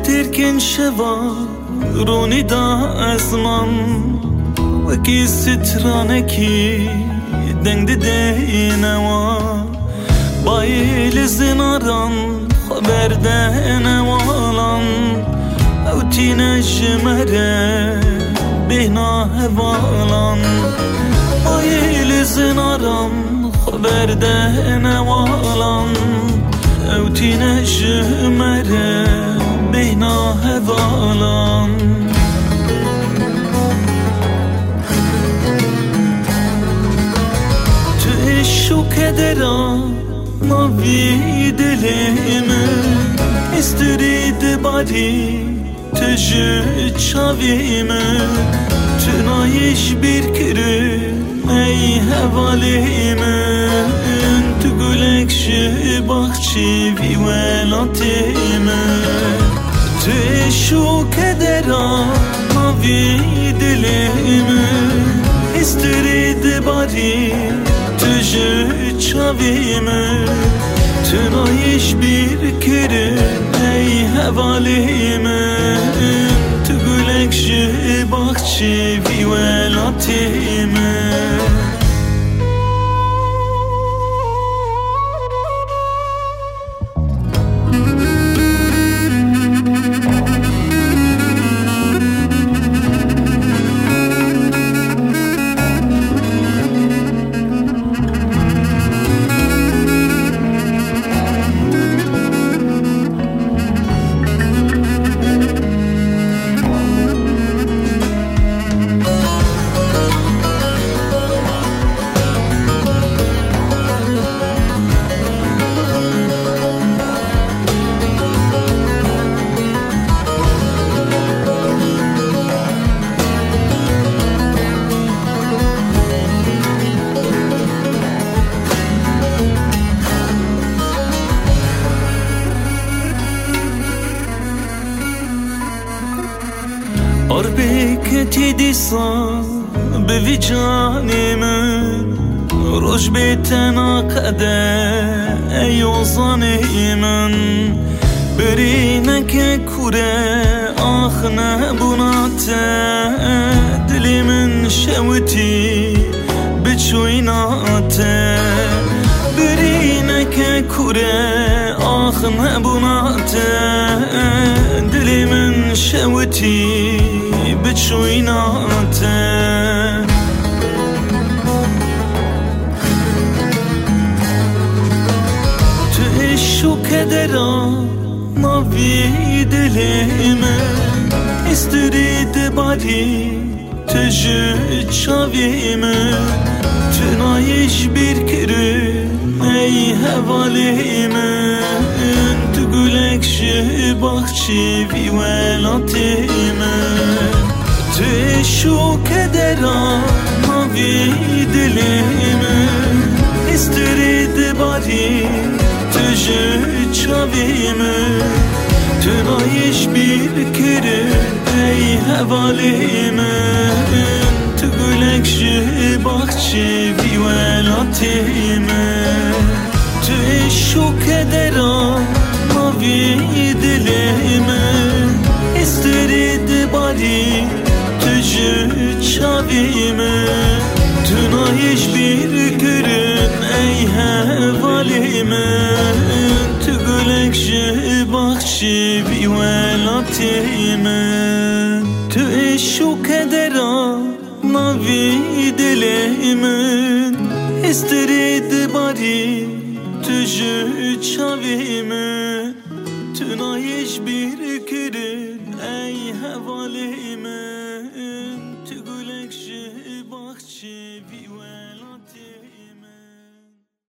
تركن شوا روني دا أزمان وكي سترانكي دنگ دينوا بايل زناران خبر دينوالان او تينا جمره بهنا هوالان بايل زناران خبر دينوالان او تينا جمره بهنا هوالان شو كدرا ناوي دليمه استريد باري تجي تشاويمه تنايش بيركري اي هواليمه تقولك شي باخشي في ولاتيمه شو كدرا ناوي دليمه استريد باري تجي تشاويمه تنايش بيركري اي هواليمه تقولك شي باخشي في ولاتيمه أربكتي ديسا بفجاني من روش بيتنا قدا أيوزاني من برينك كورة آخنا بناتا دلي من شوتي بتشويناتا برينك كورة آخنا بناتا دلي من شوتي بتشويناتا تعيشو كدرا ناوي دليمه استريد باري تجي تشاويمه تنايش بيركري اي هواليمه تقولك شي باخشي في ولاتيمه تعيشو كدرا ناوي دليمه استريد باري تجي تشاويمه تنايش بيركري اي هواليمه تقولك شي باخشي في ولاتيمه تعيشو كدرا ناوي دليمه استريد باري تجي تشاويمه تنايش بيركري اي هواليمه تقولك شي باخشي في ولاتيمه تعيشو كدرا ناوي دليمه استريد باري تجي تشاويمه تنايش بيركري اي هواليمه تقولك شي باخشي في ولاتيمه